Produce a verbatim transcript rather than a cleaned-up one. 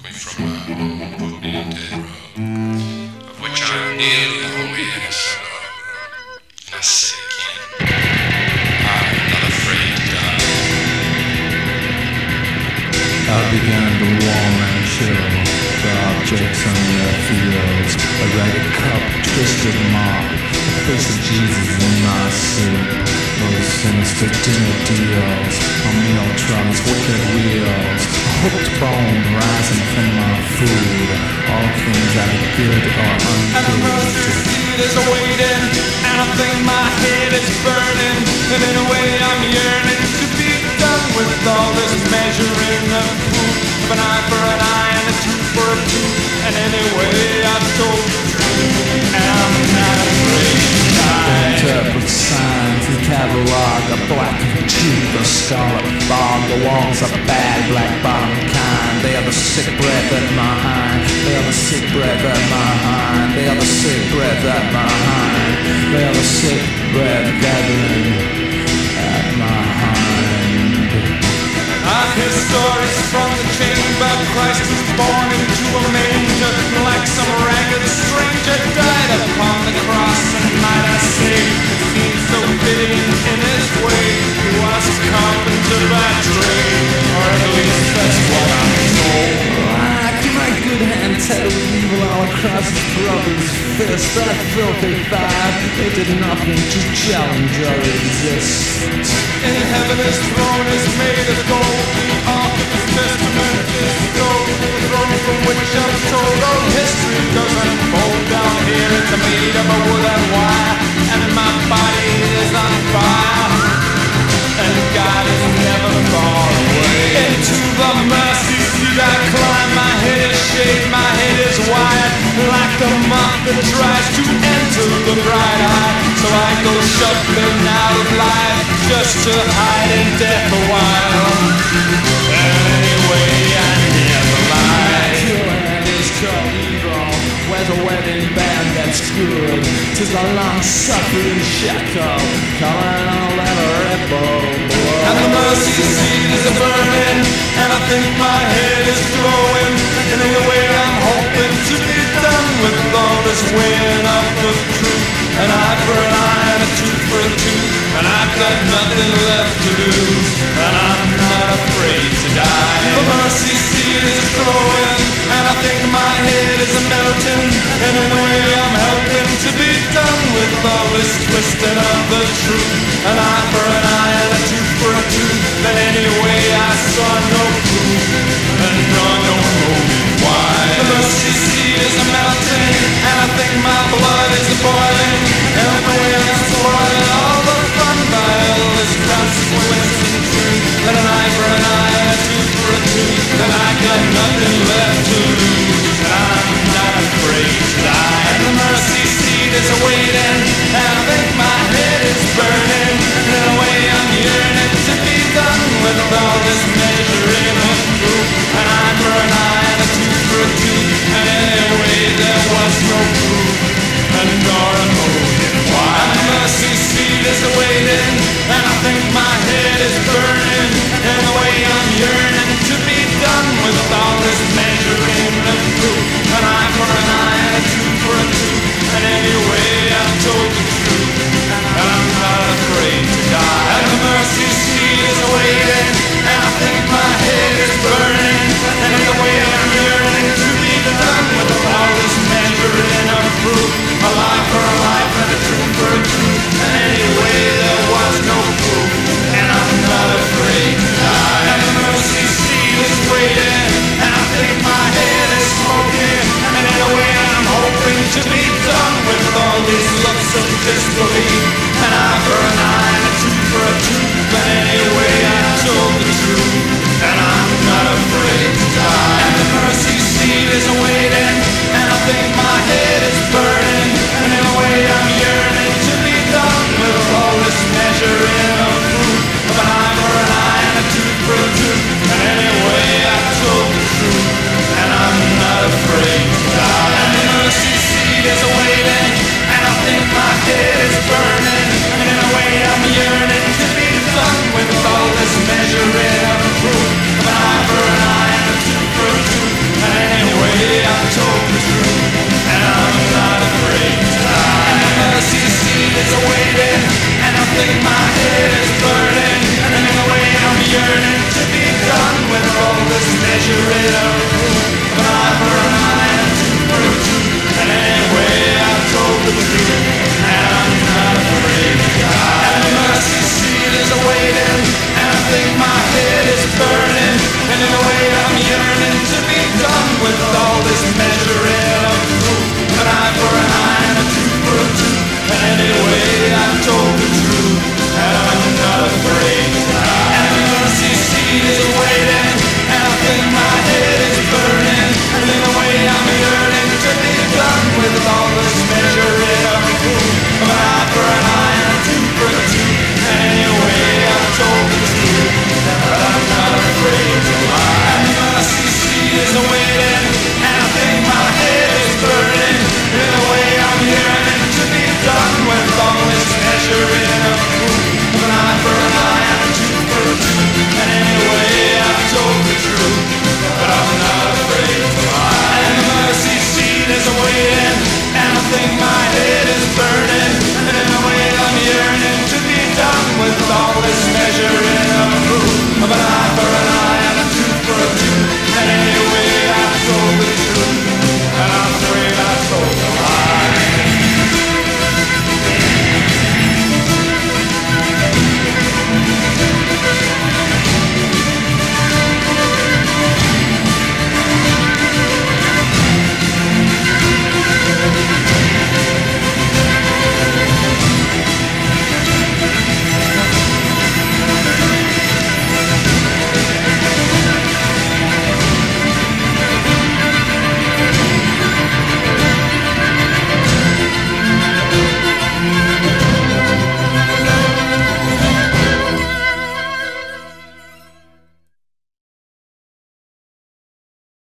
took me from my own booty and dead road, of which I'm nearly always innocent of. And I say again, I'm not afraid to die. I began to warm and chill the objects on their fields. A ragged cup, twisted mop, the face of Jesus in my soup. Those sinister dinner deals on meal trucks, wicked wheels. A hooked bone rising from my food. All things that are good or ungood. And the mustard seed is waiting, and I think my head is burning. And in a way I'm yearning to be done with all this measuring of proof. Of an eye for an eye and a tooth for a tooth. And anyway I've told the truth, and I'm not afraid to die. Interpret signs, the catalog, a black tooth, a scarlet fog. The walls are bad, black bottom kind. They are the sick breath at my hind. They are the sick breath at my hind. They are the sick breath at my hind. They are the sick breath gathering at my hind. I've heard stories from the chamber. Christ was born into a manger, like some ragged stranger died upon the cross. And might I say, it seems so fitting in his way. He was a carpenter by trade, or at least that's what I'm told. Like my good hand tattled evil all across his brother's fist. That filthy five, they did nothing to challenge or resist. In heaven his throne is made of gold. The ark of his testament is gold. The throne from which I'm told all history does unfold. Down here it's made of a wood and wire, and my body is on fire, and God is never far away. Into the mercy seat I climb. My head is shaved, my head is wired, like the moth that tries to enter the bright eye. So I go shuffling out of life, just to hide in death a while. And anyway, I never lie. Killing is called evil. Where's a wedding band that's good? Tis a long-suffering shackle, calling all that rebel blood. And the mercy seat is a burning, and I think my head is glowing. And in a way I'm hoping to be done with all this weighing of the truth. An eye for an eye and a tooth for a tooth, and I've got nothing left to lose, and I'm not afraid to die. The mercy seat is glowing, and I think my head is melting. In a way I'm helping to be done with all this twisting of the truth. An eye for an eye and a tooth for a tooth, but anyway I saw no proof, and no, no motive why. The mercy seat is melting, and I think my blood is boiling. And the way I'm spoiling all the fun by all this consequence and truth. But an eye for an eye and a tooth for a tooth, then I got nothing left to lose. I'm not afraid to die. And the mercy seat is waiting, and I think my head is burning. And in a way I'm yearning to be done with all this measuring of proof. An eye for an eye and a tooth for a tooth, and anyway there was no proof, and nor a motive why. And the mercy seat is waiting, and I think my head is burning. In the way I'm yearning to be done with all this measuring of proof. An eye for an eye and a tooth for a tooth, and anyway I've told the truth, and I'm not afraid to die. And the mercy seat is waiting, and I think my refrigerator of an